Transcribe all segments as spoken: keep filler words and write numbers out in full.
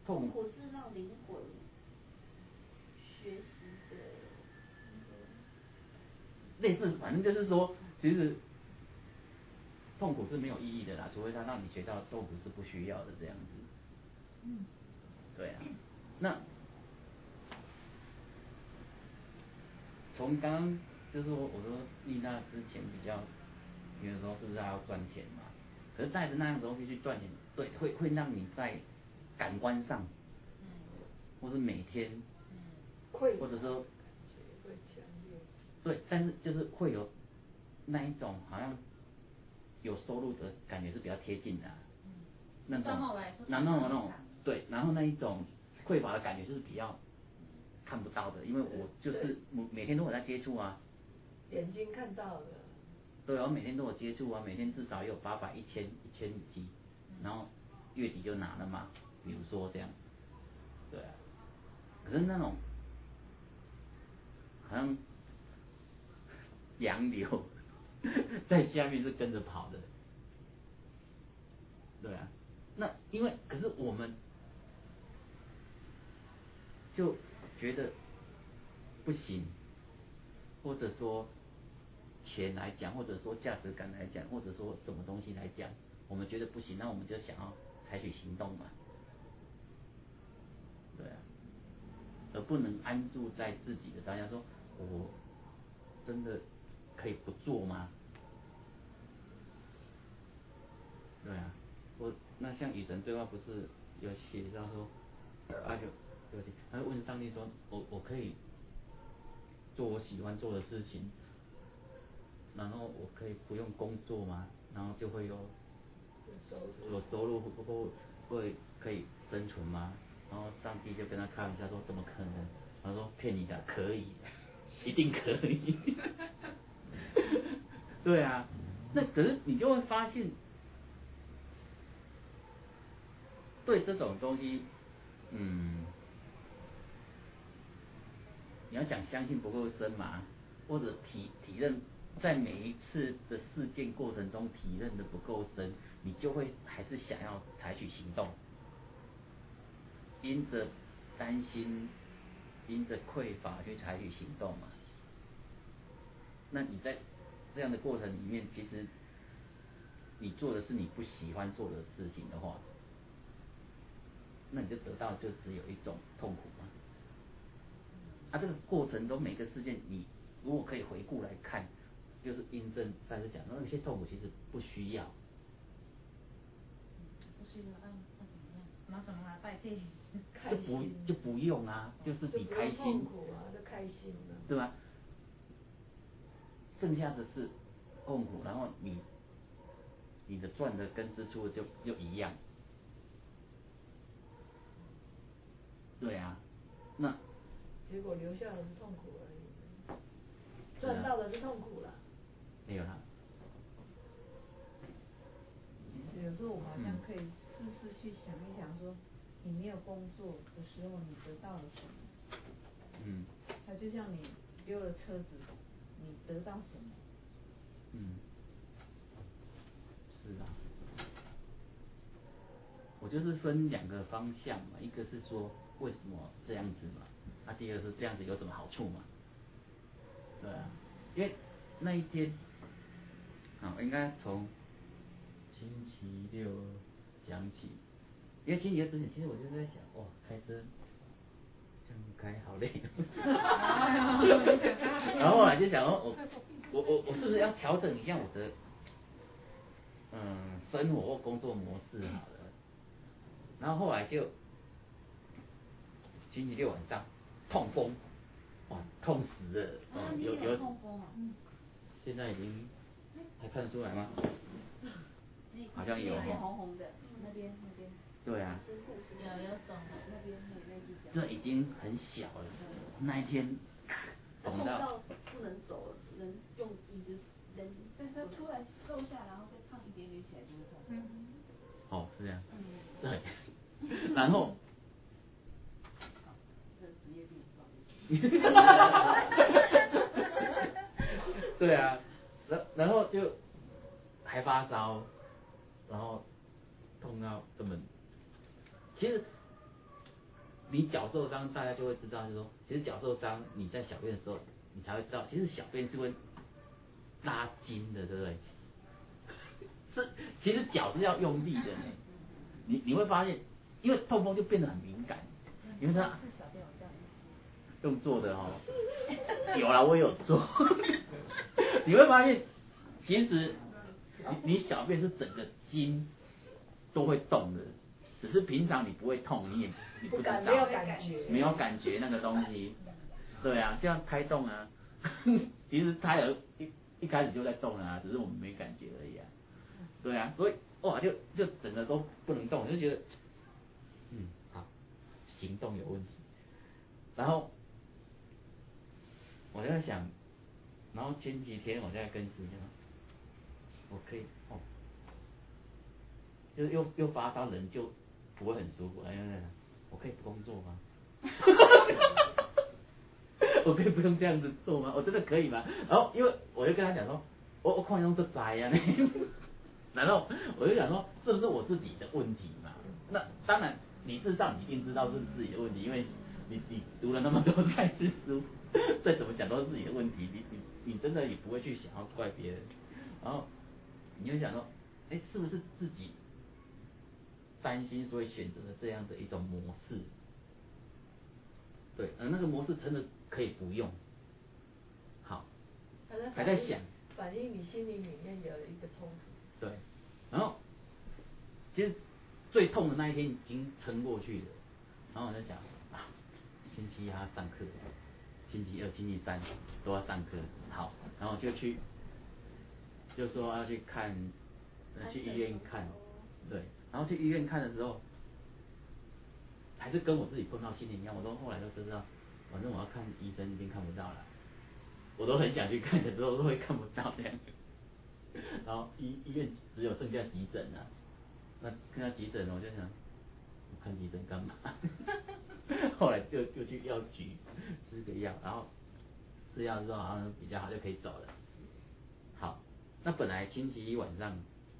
痛苦是让灵魂学习的， 类似，反正就是说，其实痛苦是没有意义的啦，除非他让你学到痛苦是不需要的这样子。 嗯， 对啊，那从刚刚就是说，我说丽娜之前比较，有的时候是不是还要赚钱嘛？可是带着那样的东西去赚钱，对，会会让你在感官上，嗯，或是每天，嗯，或者说， 会强烈。 对，但是就是会有那一种好像有收入的感觉是比较贴近的、啊，嗯，那种，然后那种对，然后那一种匮乏的感觉就是比较看不到的，因为我就是每天都有在接触啊， 眼睛看到的。 对，我每天都有接触啊，每天至少有八百、一千、一千几，然后月底就拿了嘛，比如说这样，对啊，可是那种好像洋流在下面是跟着跑的，对啊，那因为可是我们就觉得不行，或者说钱来讲，或者说价值感来讲，或者说什么东西来讲，我们觉得不行，那我们就想要采取行动嘛，对啊，而不能安住在自己的当下，说我真的可以不做吗？对啊，我那像与神对话不是有写到说，啊就对不起，他问上帝说，我我可以做我喜欢做的事情，然后我可以不用工作吗？然后就会有有收入，不过会可以生存吗？然后上帝就跟他开玩笑说，怎么可能？他说骗你的，可以，一定可以。对啊，那可是你就会发现，对这种东西，嗯，你要讲相信不够深嘛，或者体体认，在每一次的事件过程中体认的不够深，你就会还是想要采取行动，因着担心，因着匮乏去采取行动嘛。那你在这样的过程里面，其实你做的是你不喜欢做的事情的话，那你就得到就只有一种痛苦嘛。啊，这个过程中每个事件，你如果可以回顾来看，就是印证上次讲那些痛苦其实不需要， 不需要按按怎么样，拿什么来代替？ 就不就不用啊，就是比开心， 痛苦啊，就开心了， 对吧？剩下的是痛苦，然后你你的赚的跟支出的就就一样，对啊，那结果留下的是痛苦而已，赚到的是痛苦了， 没有啦。 其实有时候我们好像可以试试去想一想说，你没有工作的时候你得到了什么？ 嗯。 它就像你溜了车子，你得到什么？ 嗯。是啊。我就是分两个方向嘛，一个是说为什么这样子嘛，那、啊、第二个是这样子有什么好处嘛？对啊，因为那一天，啊，应该从星期六讲起，因为星期六之前，其实我就在想，哇，开车这样开好累，然后后来就想说，我我我我是不是要调整一下我的，嗯，生活或工作模式好了？然后后来就星期六晚上痛风，哇，痛死了！ 啊， 有有痛风啊？ 嗯，现在已经还看得出来吗？好像有哈。红红的，那边那边。 对啊。 有有肿的，那边那那几条。 这已经很小了，那一天肿到不能走了，只能用椅子扔。但是突然瘦下，然后再胖一点点起来就会痛。嗯。 哦，是这样。 嗯。 对。然后。 这职业病不好意思。 对啊，然然后就还发烧，然后痛到根本，其实你脚受伤，大家就会知道，就是说，其实脚受伤，你在小便的时候，你才会知道，其实小便是会拉筋的，对不对？是，其实脚是要用力的呢。你你会发现，因为痛风就变得很敏感，因为它用做的哦，有啦，我有做。你会发现，其实你你小便是整个筋都会动的，只是平常你不会痛，你也你不知道， 没有感觉， 没有感觉那个东西。对啊，就像胎动啊，其实胎儿一一开始就在动了啊，只是我们没感觉而已啊。对啊，所以哇，就就整个都不能动，就觉得，嗯，好，行动有问题。然后我在想，然后前几天我在跟师兄，我可以哦，就是又又发烧，人就不会很舒服。哎呀，我可以不工作吗？我可以不用这样子做吗？我真的可以吗？然后因为我就跟他讲说，我我看用这灾啊，然后我就想说，是不是我自己的问题嘛？那当然，理智上你一定知道是自己的问题，因为你你读了那么多赛事书，再怎么讲都是自己的问题，你你你真的也不会去想要怪别人，然后你会想说，哎，是不是自己担心，所以选择了这样的一种模式？对，而那个模式真的可以不用。好，还在想， 反映你心里里面有一个冲突。 对，然后其实最痛的那一天已经撑过去了，然后我在想啊，星期一还要上课，星期二、星期三都要上课，好，然后就去，就说要去看，呃、去医院看，对，然后去医院看的时候，还是跟我自己碰到心里一样，我都后来都知道，反正我要看医生一定看不到了，我都很想去看的时候都会看不到这样。然后医医院只有剩下急诊啊，那看到急诊我就想，我看急诊干嘛？后来就就去药局吃个药，然后吃药之后好像比较好，就可以走了。好，那本来星期一晚上，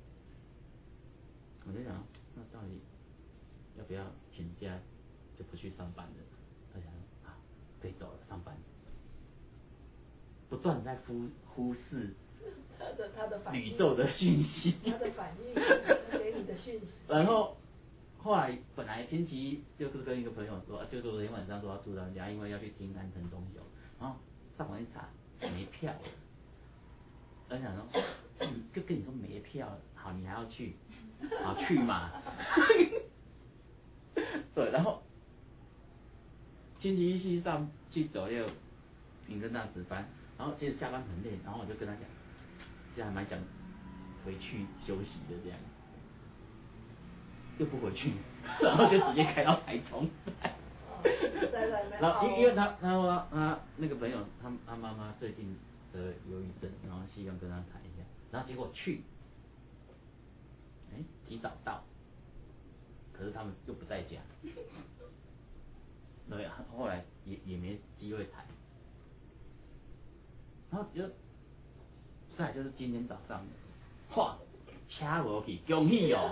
我就想，那到底要不要请假就不去上班了？我想啊，可以走了，上班。不断在忽忽视。 他的他的反应， 宇宙的讯息， 他的反应，他给你的讯息。 然后后来本来星期一就是跟一个朋友说，就昨天晚上说要住他家，因为要去听安藤忠雄，然后上网一查没票了，我想说，嗯，就跟你说没票了，好，你还要去，好去嘛。对，然后星期一去上去左右，你跟他值班，然后接着下班很累，然后我就跟他讲。现在还蛮想回去休息的这样，又不回去，然后就直接开到台中来。然后因因为他他说他那个朋友他他妈妈最近得忧郁症，然后希望跟他谈一下，然后结果去，哎，提早到，可是他们又不在家，对，后来也也没机会谈，然后就。再来就是今天早上，哇，掐我去，恭喜哦！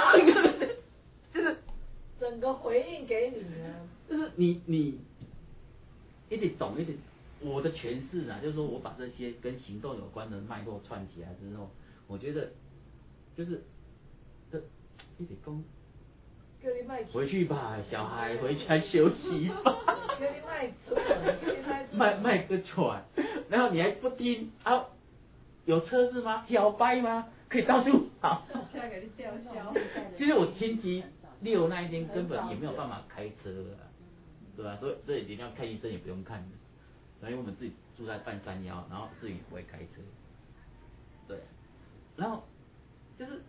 就是整个回应给你呢， 就是你你一直懂一点我的诠释啊，就是说我把这些跟行动有关的脉络串起来之后，我觉得就是这一直讲，回去吧，小孩回家休息吧。 叫你卖出门， 卖卖个喘，然后你还不听啊？有车子吗？摇摆吗？可以到处跑。 现在给你吊销。 其实我星期六那一天根本也没有办法开车了，对吧、啊？所以这一定要看医生也不用看的，因为我们自己住在半山腰，然后自己不会开车，对。然后就是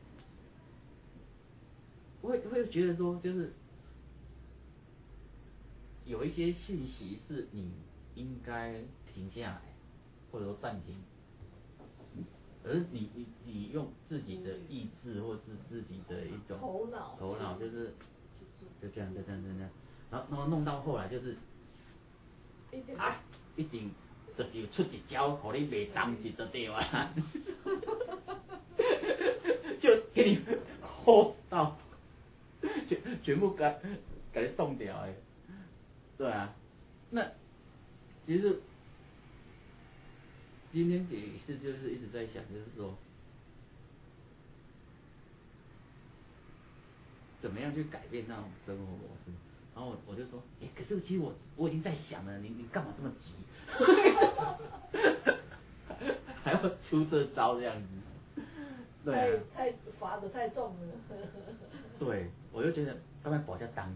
我会会觉得说，就是有一些讯息是你应该停下来，或者说暂停。而你你你用自己的意志或是自己的一种头脑， 头脑就是就这样就这样就这样，然后然后弄到后来就是啊，一定就是出一招，互你袂当一就对啊，就给你吼到全全部给给你冻掉诶， 对啊，那其实今天也是就是一直在想，就是说怎么样去改变那种生活模式。然后我我就说，哎、欸，可是其实我我已经在想了，你你干嘛这么急？还要出这招这样子？对啊， 太太罚的太重了。 对，我就觉得要不然保家当。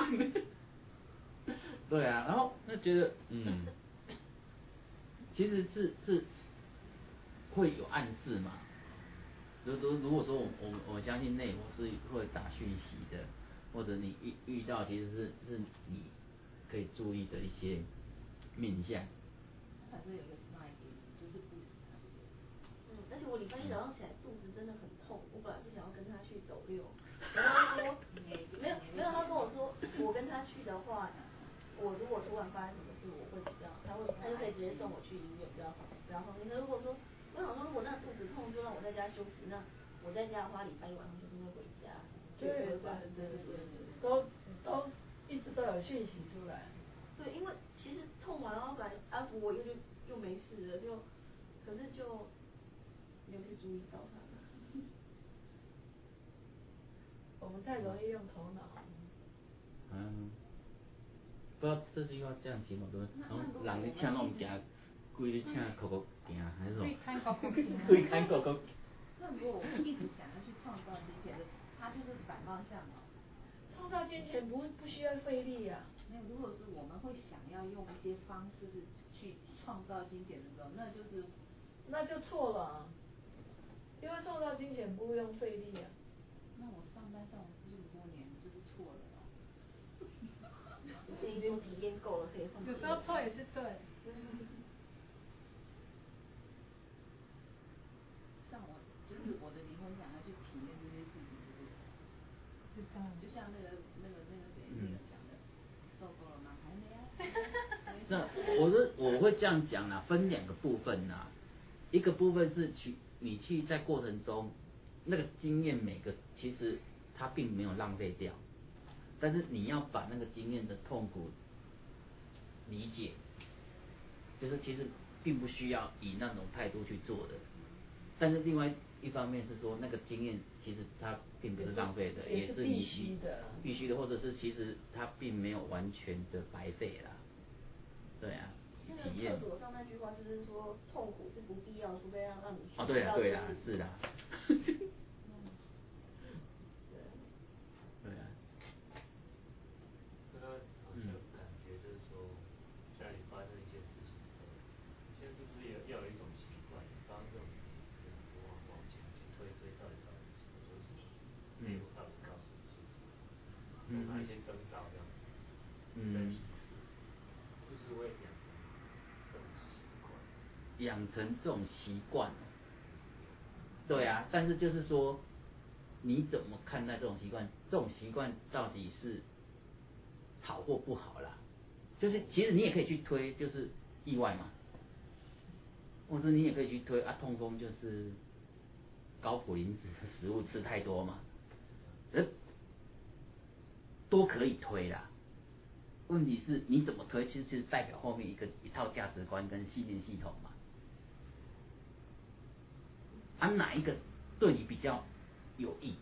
对啊，然后就觉得嗯，其实是是会有暗示嘛。如如如果说我我我相信内我是会打讯息的，或者你遇遇到其实是是你可以注意的一些面向。 反正有一个 smile 就是不理他。嗯，而且我礼拜一早上起来肚子真的很痛，我本来不想要跟他去走六，然后他说没有没有，他跟我说我跟他去的话，我如果突然发生什么事，我会比较，他会他就可以直接送我去医院，比较方比较方便。那如果说我想说，如果那肚子痛就让我在家休息，那我在家的话，礼拜一晚上就是会回家。 对对对对，都都一直都有讯息出来。 对，因为其实痛完然后本来安抚我又就又没事了，就可是就没有去注意到他。 我们太容易用头脑。 嗯，不知道这句话这样形容对不对？然后人你请拢唔行，规日请口口行，还是什么？ 规看口口行。 规看口口。 那如果我们一直想要去创造金钱的，它就是反方向嘛。 创造金钱不不需要费力啊。 没有，如果是我们会想要用一些方式去创造金钱的时候，那就是那就错了啊。因为创造金钱不用费力啊。 那我上班上这么多年就是错了吧？你已经体验够了，可以放。 有时候错也是对。 像我，就是我的灵魂想要去体验这些事情，就是知道。 就像那个那个那个谁那个讲的，受够了吗？还没啊。 那我是我会这样讲啦，分两个部分啦，一个部分是去你去在过程中那个经验，每个其实它并没有浪费掉，但是你要把那个经验的痛苦理解，就是其实并不需要以那种态度去做的。但是另外一方面是说，那个经验其实它并不是浪费的，也是你必须的， 必须的，或者是其实它并没有完全的白费啦。对啊。 那个厕所上那句话是不是说痛苦是不必要，除非让让你去哦，对啦，对啦，是啦。对啊。 那好像感觉就是说，家里发生一件事情之后，现在是不是也要有一种习惯，发生这种事情，就是往往前去推推到底到底怎么做什么，内容到底告诉你些什么，有哪一些征兆这样子， 嗯。 就是会养成这种习惯。 养成这种习惯。对啊，但是就是说，你怎么看待这种习惯？这种习惯到底是好或不好啦？就是其实你也可以去推，就是意外嘛，或是你也可以去推啊，痛风就是高普林脂的食物吃太多嘛，呃，都可以推啦。问题是你怎么推，其实是代表后面一个一套价值观跟信念系统嘛。啊，哪一个对你比较有益？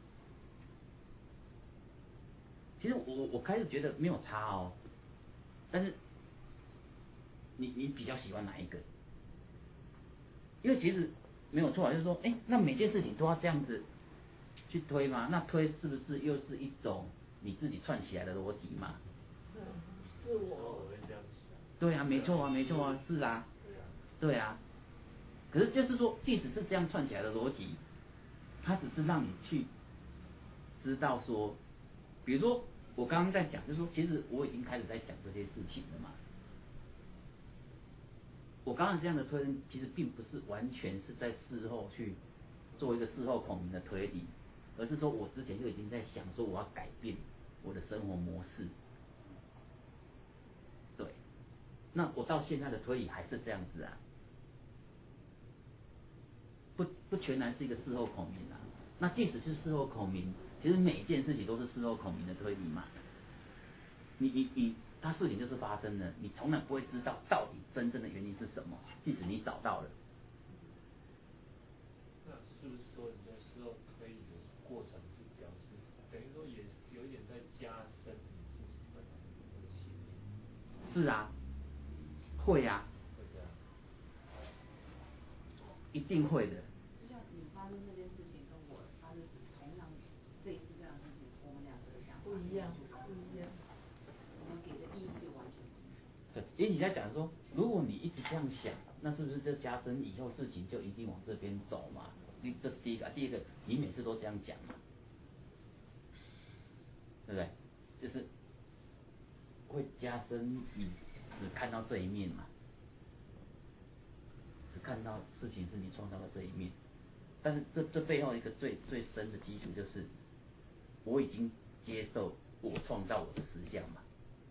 其实我我开始觉得没有差哦，但是你你比较喜欢哪一个？因为其实没有错，就是说，哎，那每件事情都要这样子去推吗？那推是不是又是一种你自己串起来的逻辑嘛？ 嗯，是我。 对啊，没错啊，没错啊，是啊，对啊。可是就是说，即使是这样串起来的逻辑，它只是让你去知道说，比如说我刚刚在讲，就是说，其实我已经开始在想这些事情了嘛。我刚刚这样的推论，其实并不是完全是在事后去做一个事后孔明的推理，而是说我之前就已经在想说，我要改变我的生活模式。对，那我到现在的推理还是这样子啊。不不全然是一个事后孔明啊，那即使是事后孔明，其实每一件事情都是事后孔明的推理嘛。你你你它事情就是发生了，你从来不会知道到底真正的原因是什么，即使你找到了。 那是不是说你在事后推理的过程是表示，等于说也有一点在加深你自己本来的那个信念？ 是啊，会啊， 会这样。 一定会的。 就像你发生这件事情跟我发生同样这一次这样的事情，我们两个的想法不一样，不一样。 我们给的意义就完全不一样。 对，因为你在讲说，如果你一直这样想，那是不是就加深以后事情就一定往这边走嘛？你这是第一个，第二个，你每次都这样讲嘛，对不对？就是会加深你只看到这一面嘛，只看到事情是你创造的这一面，但是这这背后一个最最深的基础就是，我已经接受我创造我的实相嘛。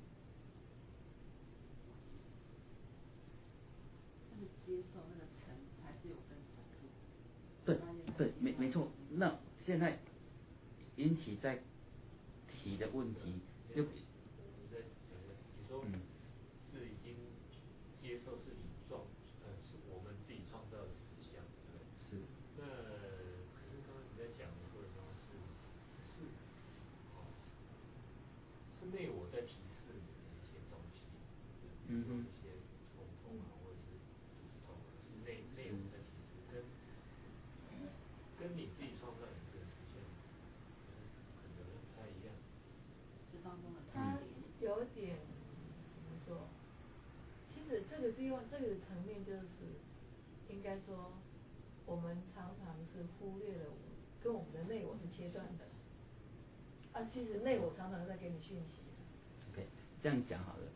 那个接受那个层还是有分程度。 对对，没没错。那现在引起在提的问题，就你在讲的，你说是已经接受是你创，呃，是我们自己创造的实相，对不对？ 是。 那可是刚刚你在讲的过程中是是，哦，是内我在提示你的一些东西，比如说一些冲动啊，或者是不是冲动，是内内我在提示，跟跟你自己创造你这个实相，可能不太一样。 这当中的它有点怎么说？其实这个地方这个层面就是应该说，我们常常是忽略了我跟我们的内我是切断的。啊，其实内我常常在给你讯息。 OK， 这样讲好了。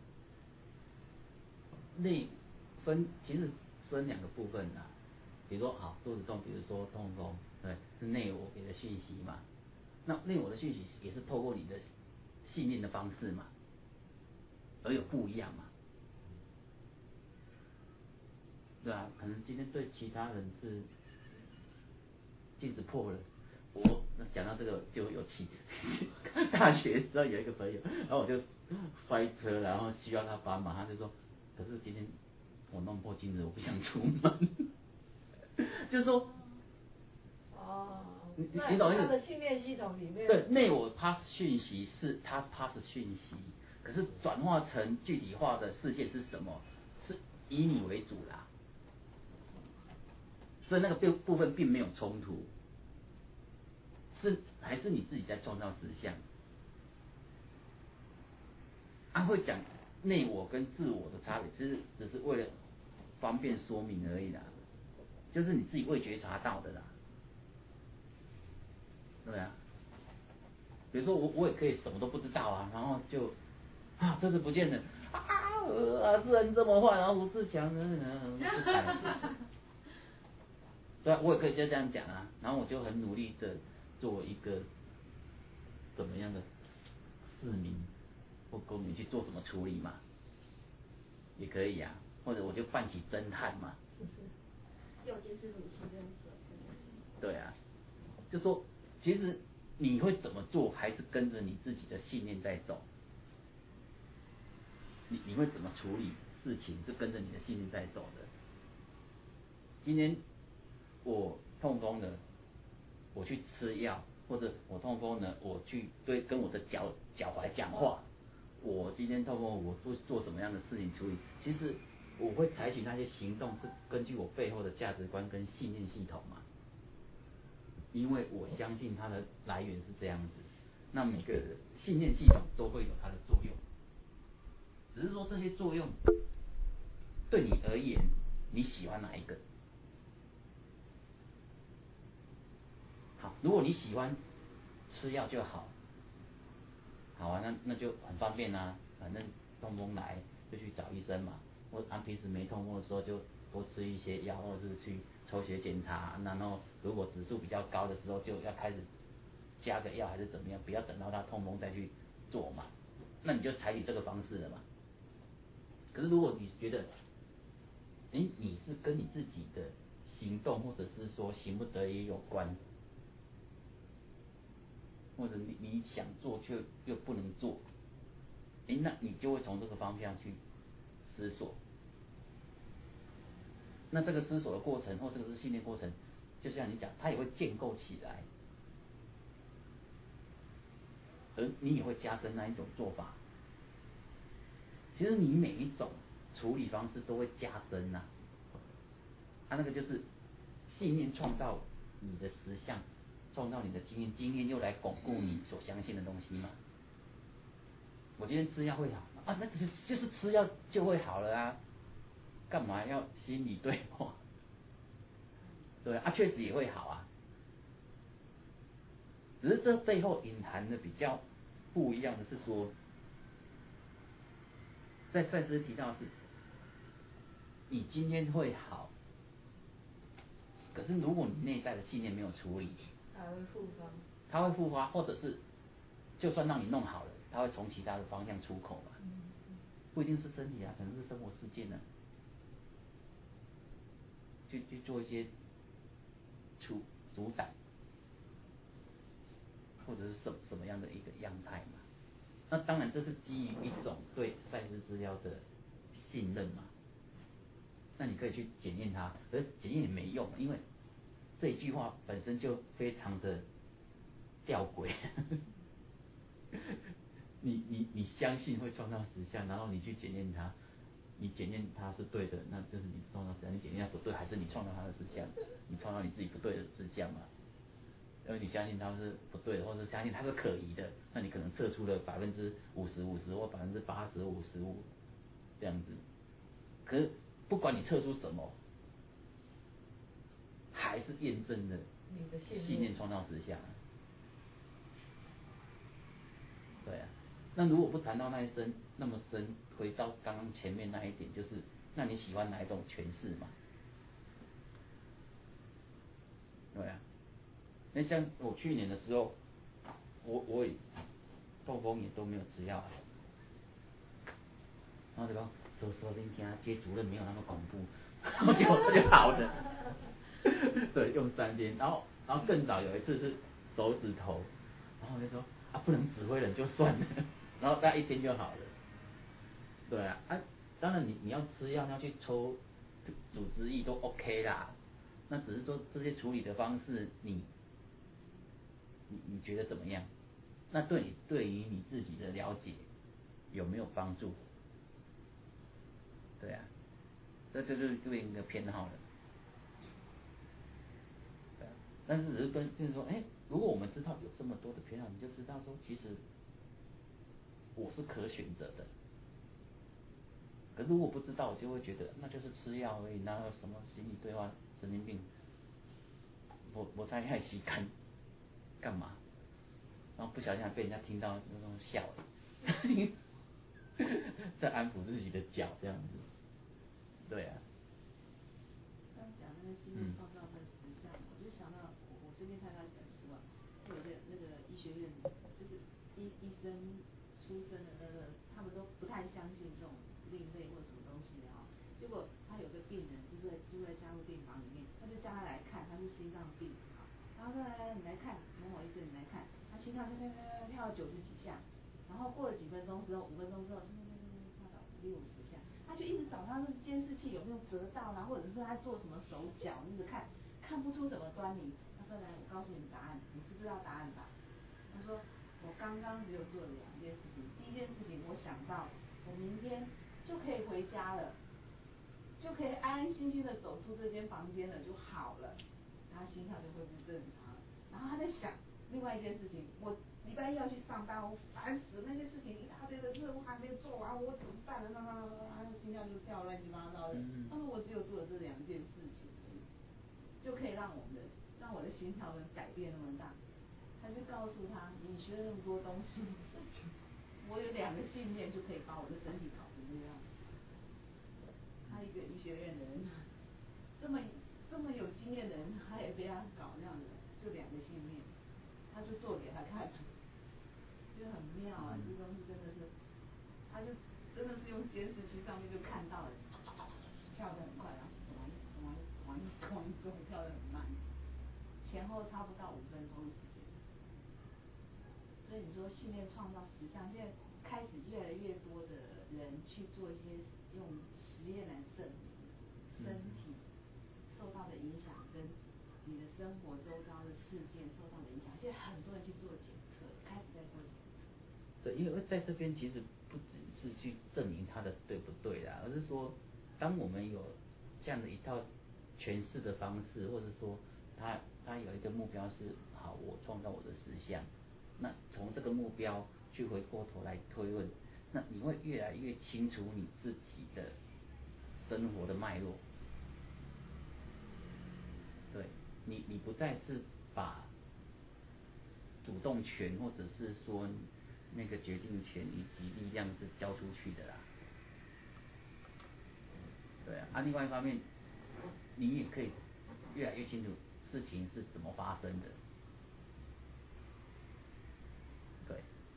内分其实分两个部分啊，比如说好肚子痛，比如说痛风，对，是内我给的讯息嘛。那内我的讯息也是透过你的信念的方式嘛，而有不一样嘛。对啊，可能今天对其他人是镜子破了，我那讲到这个就有气。大学时候有一个朋友，然后我就摔车，然后需要他帮忙，他就说，可是今天我弄破镜子，我不想出门。就是说， 哦， 你那你懂意思？ 他的信念系统里面， 对，内我 pass 讯息是他 pass 讯息，可是转化成具体化的世界是什么？是以你为主啦。所以那个部部分并没有冲突，是还是你自己在创造实相。啊，会讲内我跟自我的差别，其实只是为了方便说明而已啦，就是你自己未觉察到的啦。对啊，比如说我我也可以什么都不知道啊，然后就啊车子不见了啊啊，自然这么坏，然后吴志强呢，对啊，我也可以就这样讲啊，然后我就很努力的做一个怎么样的市民或公民去做什么处理嘛，也可以啊，或者我就扮起侦探嘛。 右肩是你信任者。 对啊，就说其实你会怎么做，还是跟着你自己的信念在走。你你会怎么处理事情，是跟着你的信念在走的。今天我痛风了，我去吃药，或者我痛风了，我去对跟我的脚脚踝讲话。我今天痛风，我做做什么样的事情处理？其实我会采取那些行动，是根据我背后的价值观跟信念系统嘛。因为我相信它的来源是这样子，那每个信念系统都会有它的作用，只是说这些作用对你而言，你喜欢哪一个？好，如果你喜欢吃药就好，好啊，那那就很方便啊，反正痛风来就去找医生嘛，或按平时没痛风的时候就多吃一些药，或者是去抽血检查，然后如果指数比较高的时候就要开始加个药还是怎么样，不要等到他痛风再去做嘛，那你就采取这个方式了嘛。可是如果你觉得，哎，你是跟你自己的行动或者是说行不得已有关，或者你你想做却又不能做， 哎，那你就会从这个方向去思索。那这个思索的过程，或这个是训练过程，就像你讲，它也会建构起来，而你也会加深那一种做法。其实你每一种处理方式都会加深呐、啊，它、啊、那个就是信念创造你的实相，创造你的经验，经验又来巩固你所相信的东西嘛。我今天吃药会好啊，那只是就是吃药就会好了啊，干嘛要心理对话？对啊，确实也会好啊，只是这背后隐含的比较不一样的是说，在赛斯提到的是，你今天会好，可是如果你内在的信念没有处理， 它会复发， 它会复发，或者是就算让你弄好了，它会从其他的方向出口嘛，不一定是身体啊，可能是生活事件呢、啊，去去做一些阻阻挡，或者是什什么样的一个样态嘛？那当然这是基于一种对赛斯资料的信任嘛。那你可以去检验它，而检验也没用，因为这一句话本身就非常的吊诡。你你你相信会创造实相，然后你去检验它，你检验它是对的，那就是你创造实相；你检验它不对，还是你创造它的实相？你创造你自己不对的实相嘛？因为你相信它是不对的，或者相信它是可疑的，那你可能测出了百分之五十五十或百分之八十五十五这样子。可是不管你测出什么，还是验证了信念创造实相。对啊，那如果不谈到那一深那么深，回到刚刚前面那一点，就是那你喜欢哪一种诠释嘛？对啊，那像我去年的时候，我我也痛风也都没有吃药啊，然后就讲说说你听接主任没有那么恐怖，然后结果就好了。对，用三天，然后然后更早有一次是手指头，然后我就说啊不能指挥人就算了，然后大概一天就好了。对啊，啊当然你你要吃药要去抽组织液都 OK 啦，那只是说这些处理的方式你你你觉得怎么样？那对你对于你自己的了解有没有帮助？对啊，这这就是对应一个偏好了。对啊，但是只是跟就是说，哎，如果我们知道有这么多的偏好，你就知道说，其实我是可选择的。可如果不知道，我就会觉得那就是吃药而已，哪有什么心理对话、神经病？我我才太吸干，干嘛？然后不小心还被人家听到那种笑了，在安抚自己的脚这样子。对啊。 刚讲那个信念创造的实相，我就想到我我最近看到一本书啊，有一个那个医学院，就是医医生出身的那个，他们都不太相信这种另类或什么东西的哈、哦。结果他有个病人就在住在加护病房里面，他就叫他来看，他是心脏病啊，然后说来来你来看，某某医生你来看，他心跳跳跳跳跳了九十几下，然后过了几分钟之后，五分钟之后，跳到六十下。他就一直找他那个监视器有没有折到啦，或者是他做什么手脚，一直看，看不出什么端倪。他说来，我告诉你答案，你不知道答案吧？他说我刚刚只有做了两件事情，第一件事情我想到我明天就可以回家了，就可以安安心心的走出这间房间了就好了，他心跳就恢复正常了。然后他在想另外一件事情，我礼拜一要去上班，我烦死那些事情一大堆的任务还没有做完，我怎么办呢？那那那那心跳就跳乱七八糟的。他说我只有做了这两件事情而已，就可以让我们的让我的心跳能改变那么大。他就告诉他，你学了那么多东西，我有两个信念就可以把我的身体搞成这样。他一个医学院的人，这么这么有经验的人，他也被他搞那样的，就两个信念，他就做给他看。就很妙啊，这东西真的是，他就真的是用监视器上面就看到了，跳得很快啊，往往往往中跳得很慢，前后差不到五分钟的时间， 所以你说信念创造实相，现在开始越来越多的人去做一些用实验来证明身体受到的影响跟你的生活周遭的事件受到的影响，现在很多人去做检测，开始在做检测。 对，因为在这边其实不只是去证明它的对不对啦，而是说，当我们有这样的一套诠释的方式，或者说他他有一个目标是好，我创造我的实相，那从这个目标去回过头来推论，那你会越来越清楚你自己的生活的脉络。对，你你不再是把主动权或者是说那个决定权以及力量是交出去的啦。对啊，啊另外一方面，你也可以越来越清楚事情是怎么发生的。对，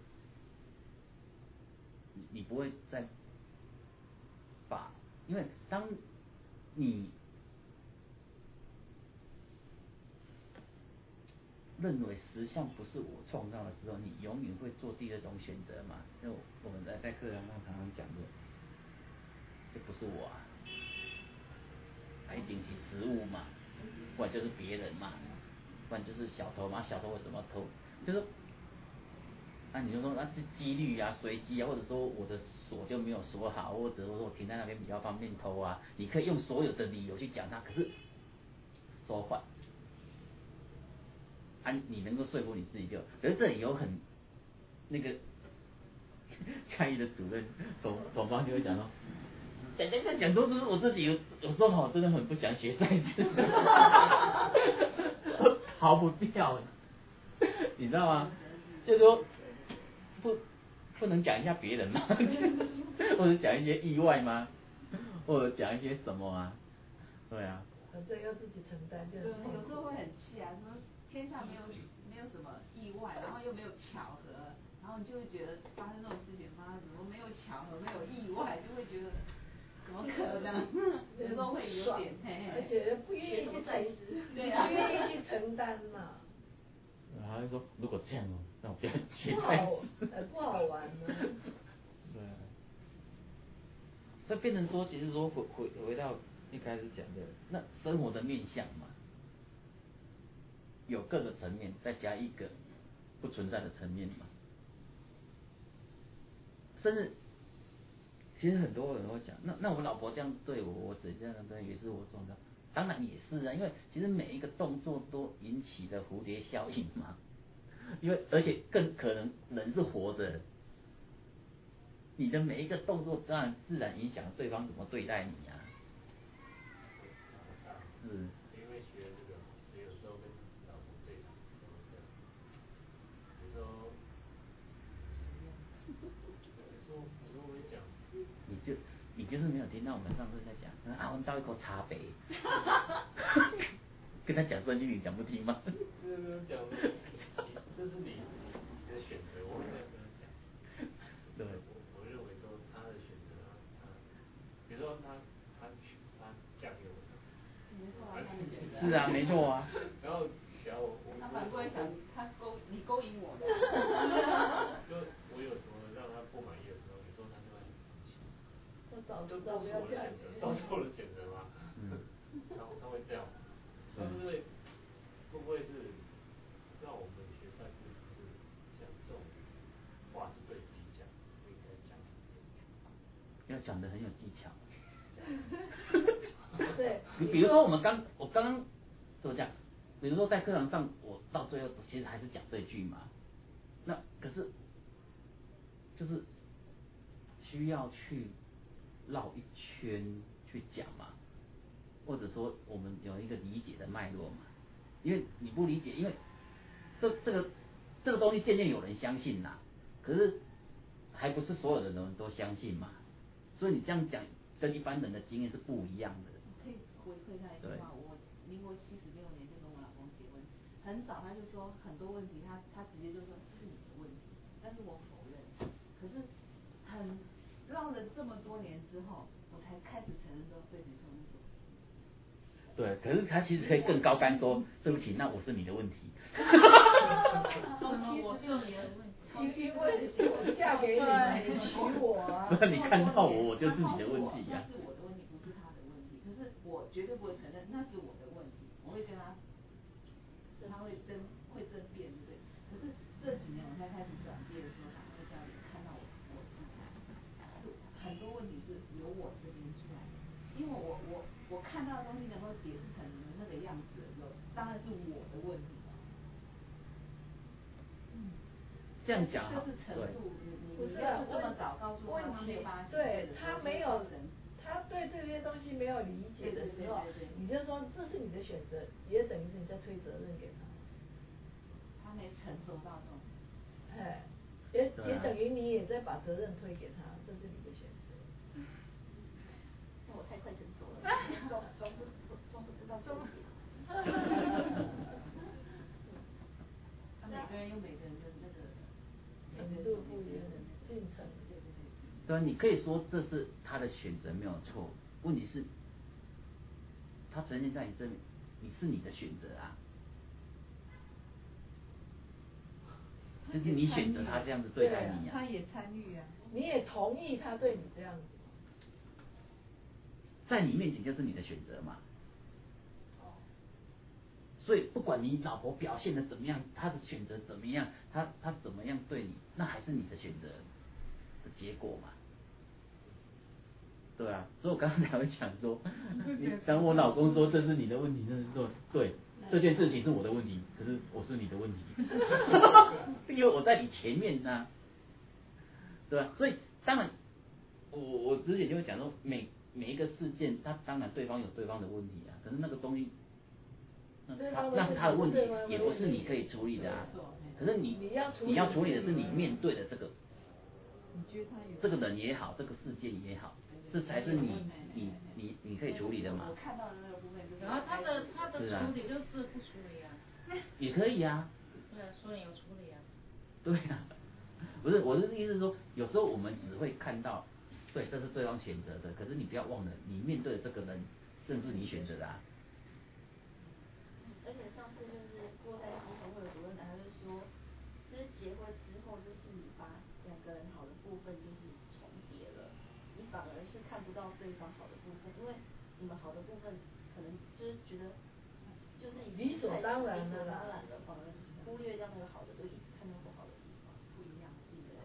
你你不会再把，因为当你认为实相不是我创造的时候，你永远会做第二种选择嘛。因为我们在在课堂上常常讲的，这不是我啊，它一定是食物嘛，不然就是别人嘛，不然就是小偷嘛，小偷为什么要偷？就是说，那、啊、你就说那这几率啊、随机啊，或者说我的锁就没有锁好，或者说我停在那边比较方便偷啊，你可以用所有的理由去讲它，可是说话。啊，你能够说服你自己就，可是这里有很那个嘉义的主任总总方就会讲说，讲讲讲讲都是我自己有有时候好真的很不想学赛事，逃不掉，你知道吗？就是说不不能讲一下别人吗？或者讲一些意外吗？或者讲一些什么啊？对啊。 反正要自己承担，就对，有时候会很气啊，说天下没有没有什么意外，然后又没有巧合，然后你就会觉得发生这种事情发生，怎么没有巧合，没有意外，就会觉得怎么可能？有时候会有点， 而且不愿意去承，对啊，不愿意去承担嘛。 他就说，如果这样哦，那我不要去。 不好，不好玩呢。 对啊。所以变成说，其实说回回回到一开始讲的，那生活的面向嘛，有各个层面，再加一个不存在的层面嘛。甚至，其实很多人会讲，那那我老婆这样对我，我只这样对也是我做的，当然也是啊，因为其实每一个动作都引起的蝴蝶效应嘛，因为而且更可能人是活的，你的每一个动作当然自然影响对方怎么对待你啊。 嗯，因为学这个，所以有时候跟老婆对谈的时候这样，有时候，有时候有时候我会讲， 你就你就是没有听到我们上次在讲，阿文倒一口茶杯，跟他讲圣经，你讲不听吗？ 这个讲，这是你你的选择，我会这样跟他讲。 对。 我我认为说他的选择，他，比如说他他他嫁给我。 没错啊，他的选择。 是啊，没错啊。 然后，然后我。 他反过来想，他勾你勾引我。 就我有什么让他不满意的时候，有时候他就会很生气。 这早都早不要这样。 都是我的选择吗？嗯。然后他会这样，会不会会不会是让我们学赛事是像这种话是对自己讲，不应该讲？ 要讲得很有技巧。 对， 你比如说我们刚我刚刚怎么讲？比如说在课堂上，我到最后其实还是讲这句嘛。那可是就是需要去绕一圈去讲嘛，或者说我们有一个理解的脉络嘛。因为你不理解，因为这这个这个东西渐渐有人相信啦，可是还不是所有的人都相信嘛。所以你这样讲跟一般人的经验是不一样的。 可以回馈他一句话，我民国七十六年就跟我老公结婚，很早他就说很多问题，他他直接就说这是你的问题，但是我否认。可是很绕了这么多年之后，我才开始承认说对没错没错。 对，可是他其实可以更高干说，对不起，那我是你的问题。 从七十六年因因为我嫁给你，你娶我啊。 不然你看到我，我就是你的问题呀、 啊。那是我的问题，不是他的问题。可是我绝对不会承认那是我的问题，我会跟他，他会争会争辩，对不对？可是这几年我才开始转变的时候，把那个教练看到我我自己，很多问题是由我这边出来的，因为我我我看到的东西能够解释成你们那个样子的时候，当然是我的问题。嗯。 这样讲好， 就是程度，你你不是你要是这么早告诉他，他没有办法体会的时候， 对他没有，他对这些东西没有理解的时候，你就说这是你的选择，也等于是你在推责任给他。 他没承受到这种。 哎，也也等于你也在把责任推给他，这是你的选择。 那我太快成熟了，装装不装不知道重点。 每个人有每个人的那个程度不一样，进程。 对对对。 对啊，你可以说这是他的选择没有错，问题是，他呈现在你这里，你是你的选择啊，就是你选择他这样子对待你啊。 他也参与啊， 你也同意他对你这样子。 在你面前就是你的选择嘛。所以不管你老婆表现的怎么样，她的选择怎么样，她她怎么样对你，那还是你的选择的结果嘛。对啊，所以我刚刚才会讲说，你当我老公说这是你的问题，真是说对，这件事情是我的问题，可是我是你的问题，因为我在你前面呢、啊，对吧、啊？所以当然，我我之前就会讲说，每每一个事件，他当然对方有对方的问题啊，可是那个东西。那他那是他的问题，也不是你可以处理的啊。可是你你要处理的是你面对的这个，这个人也好，这个事件也好，这才是你你你你可以处理的嘛。 我看到的那个部分就是。 然后他的他的处理就是不处理啊。 也可以啊。 对啊，说你有处理啊。 对啊，不是我的意思是说，有时候我们只会看到，对，这是对方选择的，可是你不要忘了，你面对的这个人正是你选择的啊。 而且上次就是过在基层会的主任来，他就说，就是结婚之后，就是你把两个人好的部分就是重叠了，你反而是看不到对方好的部分，因为你们好的部分可能就是觉得，就是已经理所当然了， 了啦， 反而忽略掉那个好的，就一直看到不好的地方，不一样，对不对？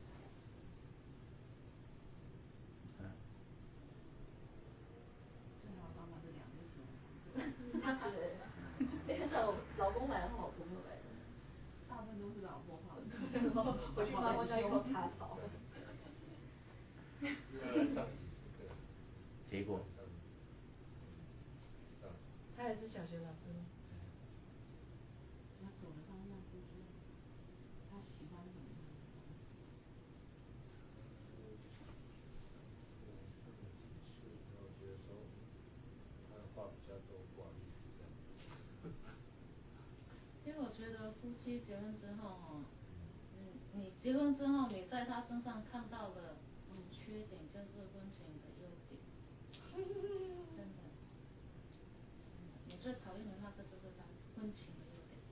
最好的方法是两个说。 对。哎，很少老公来，然后老婆没有来的。 大部分都是老婆跑的。 回去妈妈家又插草。 结果。 他也是小学老师吗？ 他走的方向不一样，他喜欢什么？ 因为我觉得夫妻结婚之后哈，嗯，你结婚之后，你在他身上看到的嗯缺点，就是婚前的优点，真的，你最讨厌的那个就是他婚前的优点。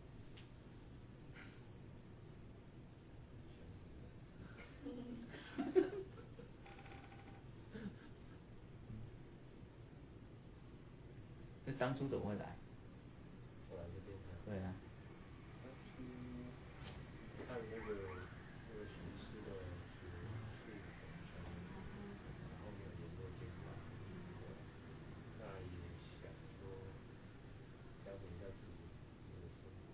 那当初怎么会来？ 我来这边看。 对啊。 看那个那个巡视的学术全然后没有联络电话，那也想说了解一下自己那个生活，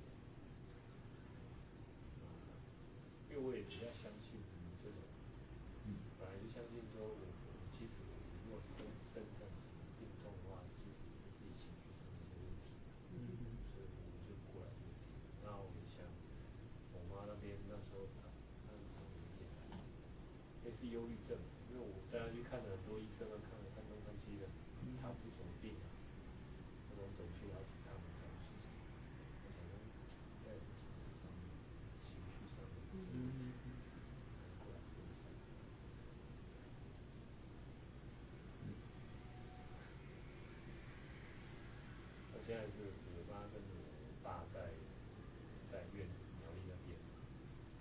因为我也比较相信这种，本来就相信说我我其实如果身身上病痛的话，其实是自己情绪上的一些问题，嗯，所以我就过来这边。那我也想，我妈那边那时候她她是从有点类似忧郁症，因为我带她去看了很多医生啊，看了看东看西的，查不出什么病啊，那种走去然后去看了查不出什么，我想说在自己身上情绪上的一些问题，过来这边上。我现在是我妈跟我爸在在院苗栗那边，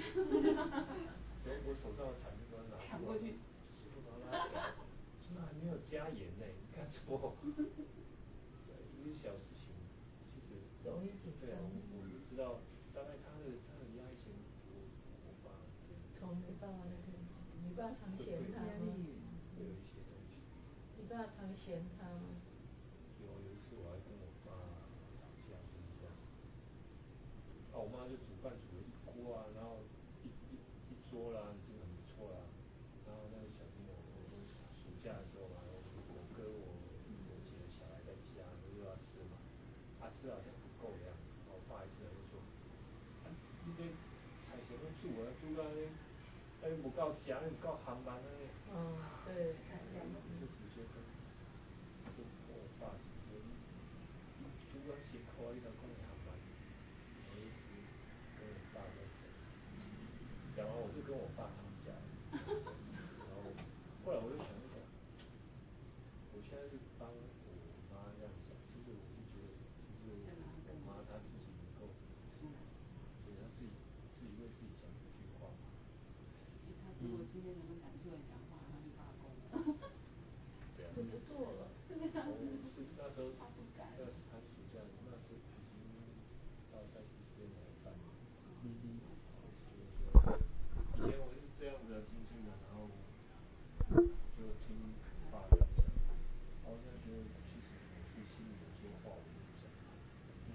所以我手上的铲子拿抢过去， 师傅把它拉起来，那还没有加盐呢，你看错。一个小事情，其实容易紧张。 对啊，我我知道，大概他的他的压型，我我爸从你爸爸那边，你爸常嫌他吗？ 会有一些东西。 你爸常嫌他吗？ 有有一次我还跟我爸吵架，就是这样。啊，我妈就煮饭煮了一锅啊，然后一一一桌啦，已经很不错啦。然后那个小朋友，我暑假的时候嘛，我我哥我我姐的小孩在家，我就要吃嘛，他吃好像不够的样子，然后我爸一进来就说，啊，你这菜什么煮啊，煮到那，哎不够咸，不够咸淡啊。 嗯，对。 就直接跟跟跟我爸说，你煮啊辛苦啊，你都讲咸淡。我一直跟我爸在讲，讲完我就跟我爸吵架，然后后来我就想一想，我现在是帮我妈这样讲，其实我是觉得，其实我妈她自己能够，对她自己自己为自己讲一句话嘛。 他如果今天能够敢出来讲话，他就罢工了。 对啊。 就不做了。 我是那时候，那是寒暑假，那时候已经到三十天了半年。嗯嗯。以前我是这样子的，轻轻的，然后就听爸这样讲，然后现在觉得其实我是心里有些话我就讲。嗯。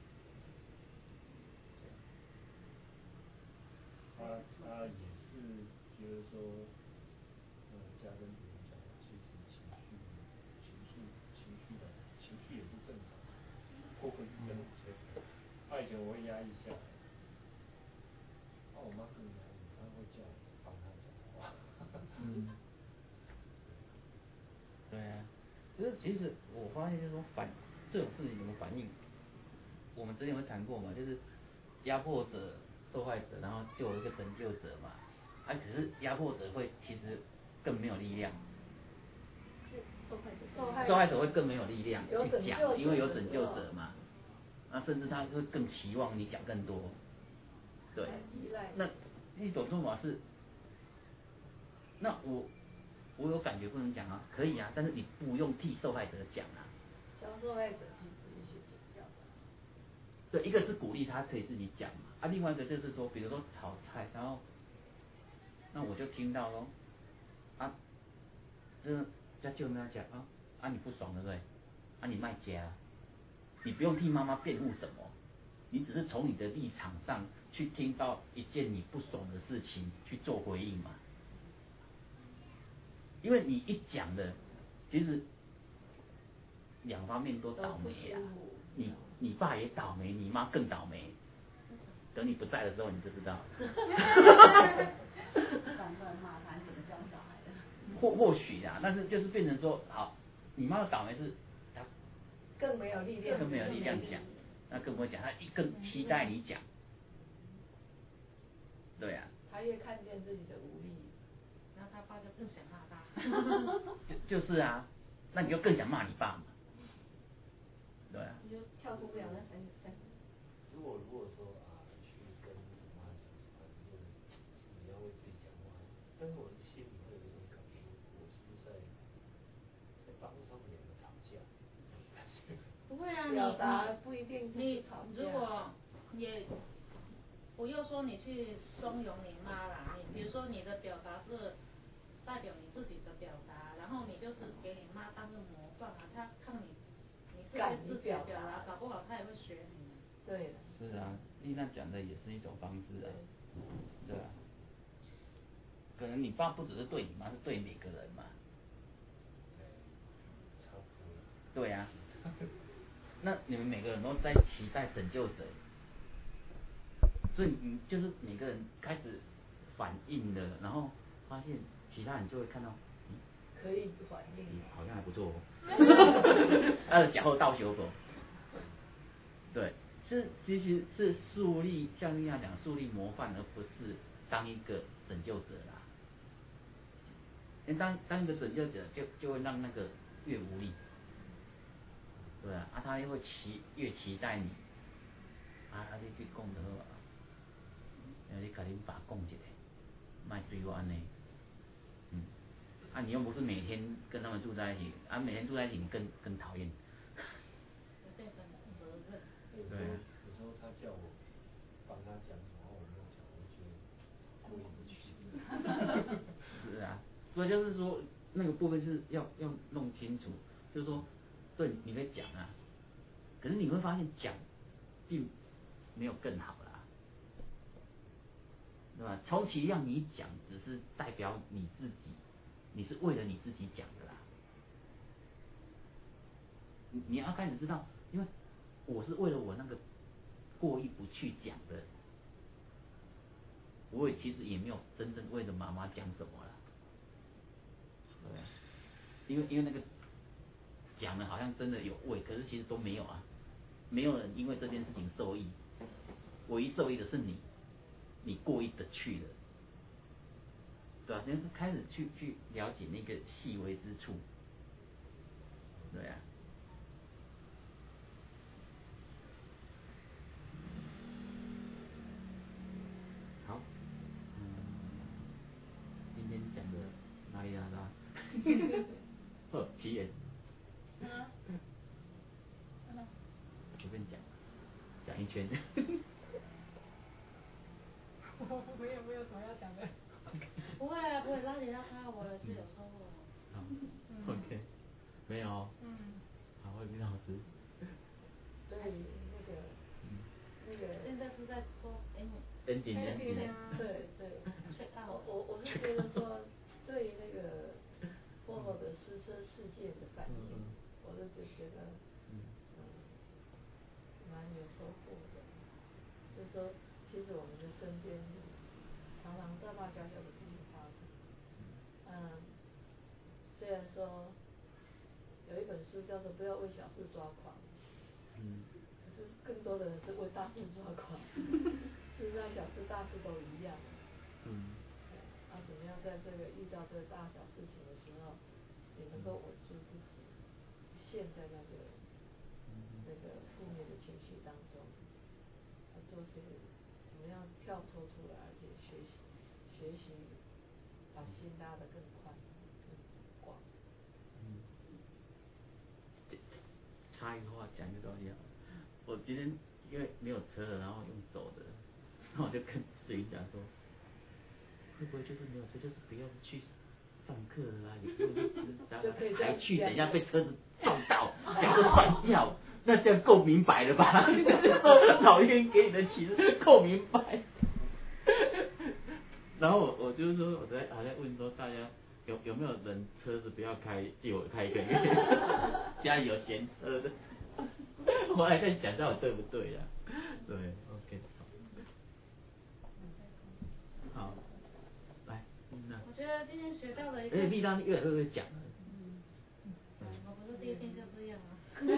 他他也是觉得说，嗯，家跟别人讲，其实情绪情绪情绪的情绪也是正常的，或者是真的以前，他以前我会压抑下来。啊，我妈更压抑，她会叫我帮她讲话。 嗯。对啊，可是其实我发现就是说反这种事情怎么反应，我们之前会谈过嘛，就是压迫者、受害者，然后就有一个拯救者嘛。啊，可是压迫者会其实更没有力量。 受害者。 受害受害者会更没有力量去讲，因为有拯救者者嘛。那甚至他会更期望你讲更多。对。那一种做法是，那我我有感觉不能讲啊，可以啊，但是你不用替受害者讲啊。 教受害者其实也是讲掉的。 对，一个是鼓励他可以自己讲嘛，啊，另外一个就是说，比如说炒菜，然后，那我就听到咯，啊，这这就没有讲啊，啊你不爽对不对？啊你卖家，你不用替妈妈辩护什么，你只是从你的立场上去听到一件你不爽的事情去做回应嘛。因为你一讲了，其实两方面都倒霉啊，你你爸也倒霉，你妈更倒霉。等你不在的时候你就知道了。或或许啊，但是就是变成说，好，你妈的倒霉是她更没有力量， 更没有力量讲，那更不会讲，她更期待你讲。对啊。 他越看见自己的无力， 那他爸就更想骂他。 就就是啊，那你就更想骂你爸嘛。对啊。 你就跳脱不了那三三。 如果如果说啊，去跟妈讲，反正你要为自己讲话，但是我的心里会有一种感觉，我是不是在在帮他们两个吵架？ 不会啊， 表达不一定你如果也不要说你去怂恿你妈啦，你比如说你的表达是代表你自己的表达，然后你就是给你妈当个模范啊，她看你你是会自己表达，搞不好她也会学你。 对。 是啊，丽娜讲的也是一种方式啊。对啊。可能你爸不只是对你妈，是对每个人嘛。 差不多。 对啊。那你们每个人都在期待拯救者，所以你就是每个人开始反应了，然后发现其他人就会看到，嗯， 可以反应， 好像还不错哦。呃，假后倒修佛。对，是其实是树立，像你讲树立模范，而不是当一个拯救者啦。因为当当一个拯救者就，就就会让那个越无力。对啊，啊，他又会期越期待你，啊，啊，你去讲就好啊。 呃，你跟恁爸讲一下，卖对我安尼。嗯，啊，你又不是每天跟他们住在一起，啊，每天住在一起，你更更讨厌。 变成责任。 对啊。 有时候他叫我帮他讲什么，我没有讲，我就觉得过意不去。 是啊，所以就是说那个部分是要要弄清楚，就是说，对，你可以讲啊，可是你会发现讲并没有更好啦，对吧？充其量你讲只是代表你自己，你是为了你自己讲的啦。你你要开始知道，因为我是为了我那个过意不去讲的，我也其实也没有真正为了妈妈讲什么啦。对，因为因为那个讲的好像真的有味，可是其实都没有啊，没有人因为这件事情受益，唯一受益的是你，你过意得去的，对吧、啊？就是开始去去了解那个细微之处，对啊。好，嗯，今天讲的哪里哪哪？哦，奇缘。 嗯。 随便讲，讲一圈。 我没有没有什么要讲的。 不会啊，不会拉你拉他，我也是有收获。 好 ，OK， 没有。 嗯。 好，魏斌老师。 对，那个，那个。 现在是在说 ending ending。 对对。我我我是觉得说，对那个过后的失车事件的反应，我就就觉得，嗯，蛮有收获的。就是说，其实我们的身边常常大大小小的事情发生。嗯，虽然说有一本书叫做《不要为小事抓狂》，嗯，可是更多的人是为大事抓狂。事实上，小事大事都一样。嗯。啊，怎么样在这个遇到这个大小事情的时候，也能够稳住自己，陷在那个那个负面的情绪当中，啊，做些怎么样跳脱出来，而且学习学习把心拉得更宽更广。 嗯。插一个话讲一个东西啊，我今天因为没有车了，然后用走的，然后我就跟思云讲说。会不会就是没有车，就是不用去上课了啊？你不用去吃，还去，等一下被车子撞到，脚都断掉，那这样够明白了吧？说老鹰给你的启示够明白。然后我我就是说，我在还在问说大家有有没有人车子不要开，借我开一个月，家里有闲车的。我还在想到底对不对呀？对 ，OK。好。来， 我觉得今天学到的一个。 而且蜜当越来越会讲了。 嗯。我不是第一天就这样吗？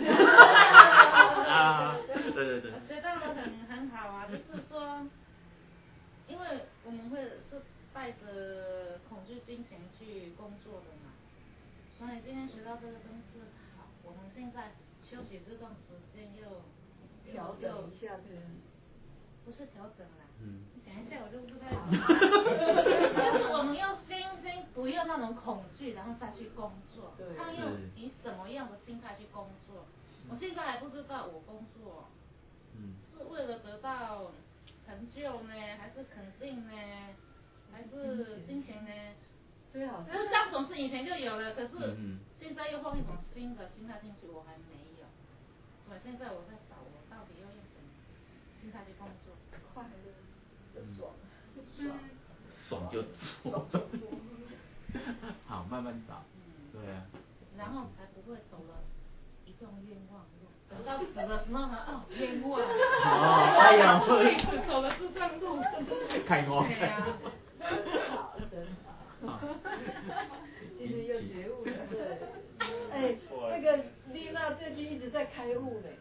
啊，对对对。 我学到的很很好啊，就是说，因为我们会是带着恐惧金钱去工作的嘛，所以今天学到这个真是好。我们现在休息这段时间又调整一下对。 不是调整啦， 嗯， 等一下我就不太懂。就是我们用心心不用那种恐惧，然后再去工作。对。他用以什么样的心态去工作？我现在还不知道我工作，嗯，是为了得到成就呢，还是肯定呢，还是金钱呢？ 最好。 就是这种是以前就有了，可是现在又放一种新的心态进去，我还没有。所以现在我在找我到底要用什么心态去工作。 快乐，就爽， 爽，爽就做。好，慢慢找。对啊。 然后才不会走了一段冤枉路，等到死的时候呢，哦，冤枉。 哦，哎呀， 我走的是正路。 开花。 对呀。 真好，真好。今天又觉悟了，对。哎，那个丽娜最近一直在开悟呢。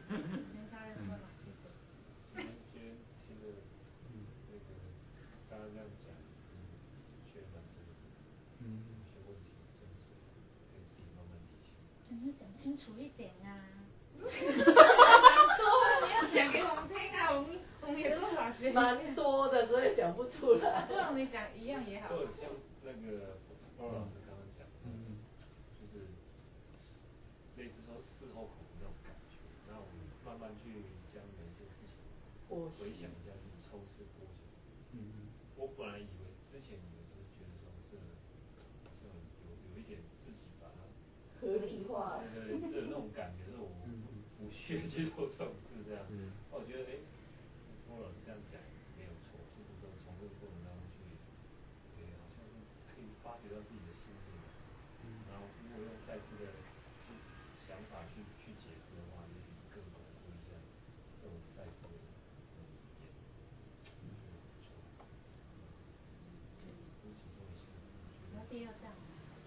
大家这样讲，确实蛮真的。嗯。有些问题真的是可以自己慢慢理清。 你要讲清楚一点啊！说你要讲给我们听啊，我们我我们也都法学蛮多的，所以讲不出来。 不然你讲一样也好。 就像那个包老师刚刚讲，嗯，就是类似说事后孔那种感觉，然后我们慢慢去将每一件事情回想一下，就是抽丝剥茧。嗯，我本来以为之前以为就是觉得说这好像有有一点自己把它合理化， 对对，这那种感觉是我不屑去做这种事这样。嗯，我觉得哎，包老师这样讲没有错，其实都从这个过程当中去，对，好像是可以发掘到自己的心境。嗯，然后如果用赛事的思想法去去解释的话，也许更巩固一下这种赛事的这种理念。嗯，不错。嗯，尤其这种心， 我第二站。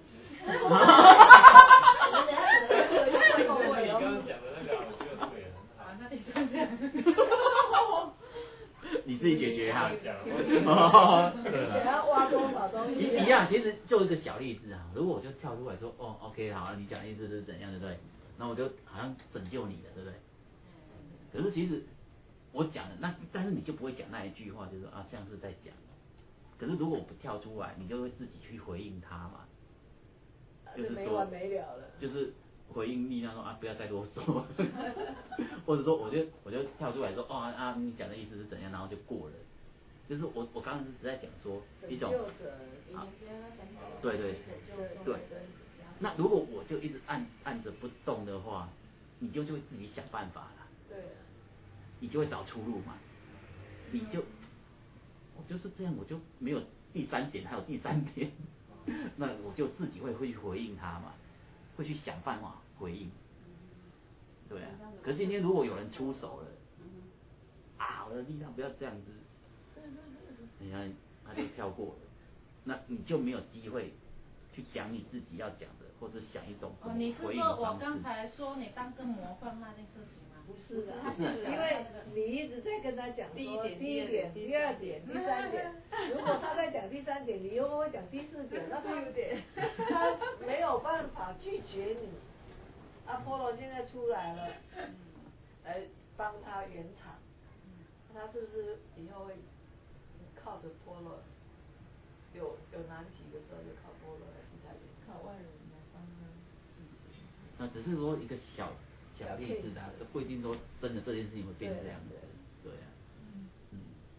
我们等下可能会有一个会后会你刚刚讲的那个，我觉得这个也很好。 啊，那第三站。 你自己解决哈。 对想要挖多少东西？ 一样，其实就一个小例子啊。如果我就跳出来说，哦 ，OK， 好，你讲的意思是怎样，对不对？那我就好像拯救你了，对不对？可是其实我讲的那，但是你就不会讲那一句话，就是说啊，像是在讲。可是如果我不跳出来，你就会自己去回应他嘛。就是说， 没完没了了。 就是回应力量说啊，不要再啰嗦，或者说我就我就跳出来说，哦啊，你讲的意思是怎样，然后就过了。就是我我刚刚是在讲说一种，啊，对对对。那如果我就一直按按着不动的话，你就就会自己想办法了。 对。 你就会找出路嘛。你就我就是这样，我就没有第三点，还有第三点。那我就自己会会去回应他嘛，会去想办法回应，对啊。可是今天如果有人出手了，啊，我的力量不要这样子，你看他就跳过了，那你就没有机会去讲你自己要讲的，或者想一种什么回应的方式。 哦，你是说我刚才说你当个模范那件事情吗？ 不是的， 不是， 因为你一直在跟他讲说第一点、第一点、第二点、第三点。如果他在讲第三点，你又会讲第四点，那他有点，他没有办法拒绝你。阿波罗现在出来了，来帮他圆场，他是不是以后会靠着波罗？有有难题的时候就靠波罗来替他圆场，靠外人来帮他解决。 那只是说一个小。小例子啊，不一定说真的这件事情会变这样子，对啊。嗯。嗯。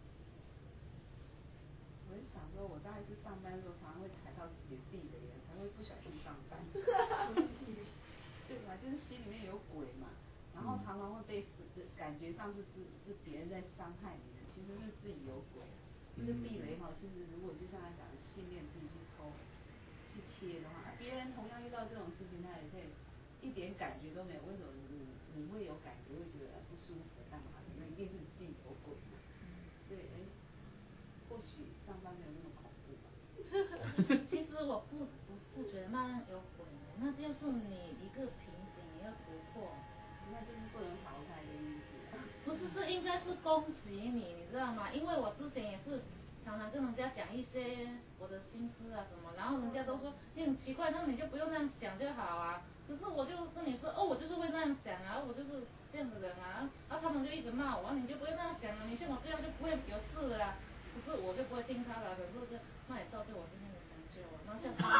我是想说，我大概是上班的时候，常常会踩到自己的地雷，才会不小心上班。对吧？就是心里面有鬼嘛，然后常常会被感觉上是是是别人在伤害你的，其实是自己有鬼。这个地雷哈，其实如果就像他讲的，信念自己去抽、去切的话，别人同样遇到这种事情，他也可以。一点感觉都没有，为什么你你会有感觉，会觉得不舒服干嘛的？那一定是自己有鬼嘛。对，哎，或许上班没有那么恐怖吧。 其实我不不不觉得那样有鬼，那就是你一个瓶颈你要突破， 那就是不能淘汰的意思。 不是，这应该是恭喜你，你知道吗？因为我之前也是。常常跟人家讲一些我的心思啊什么，然后人家都说你很奇怪，那你就不用那样想就好啊。可是我就跟你说，哦，我就是会那样想啊，我就是这样的人啊，然后他们就一直骂我，你就不会那样想了，你像我这样就不会有事了啊。可是我就不会听他的，可是就那也造就我今天的成就啊。然后像他们，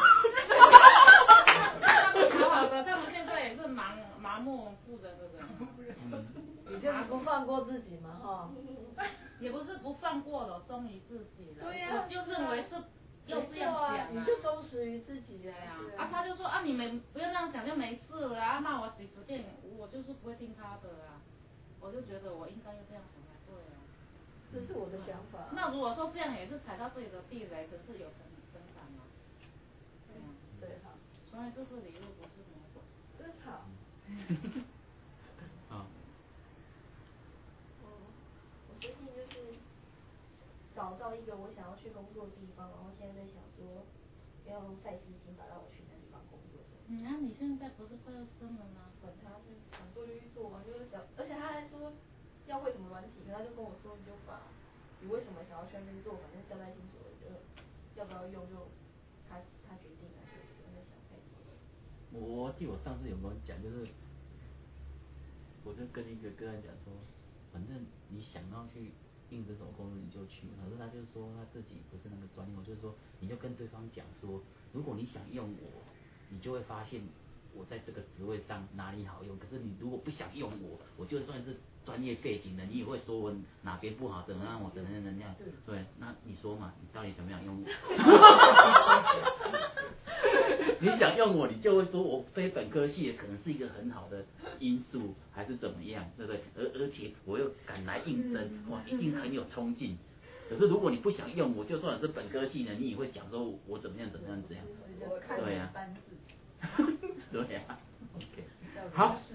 他们好好的，他们现在也是盲麻木不仁的人。 你就是不放过自己嘛，哈。 也不是不放过了，忠于自己了。 对呀、啊。 我就认为是要这样想啊。 你就忠实于自己呀、 啊。啊，他就说啊，你们不要那样想就没事了啊，骂我几十遍，我就是不会听他的啊。我就觉得我应该要这样想才对啊。 这是我的想法。 那如果说这样也是踩到自己的地雷，可是有成成长吗？对啊。 对哈。 所以这是礼物，不是魔鬼。 真好。 啊。 我最近就是找到一个我想要去工作的地方，然后现在在想说要用赛事心法让我去那地方工作。 嗯，那、啊、你现在不是快要生了吗？ 管他，就想做就去做嘛，就是想，而且他还说要会什么软体，他就跟我说你就把你为什么想要去那边做，反正交代清楚了，就要不要用就他他决定了，就不用再想太多了。 我记得我上次有没有讲，就是我就跟一个个人讲说，反正你想要去硬着头够你就去，可是他就是说他自己不是那个专业，我就是说你就跟对方讲说，如果你想用我，你就会发现我在这个职位上哪里好用，可是你如果不想用我，我就算是专业背景的，你也会说我哪边不好，怎么让我怎么样怎么样，对，那你说嘛，你到底想不想用我？你想用我，你就会说我非本科系的可能是一个很好的因素，还是怎么样，对不对？而而且我又敢来应征，哇，一定很有冲劲。可是如果你不想用我，就算是本科系的，你也会讲说我怎么样怎么样怎样，对呀、啊，对呀、啊、，OK， 好。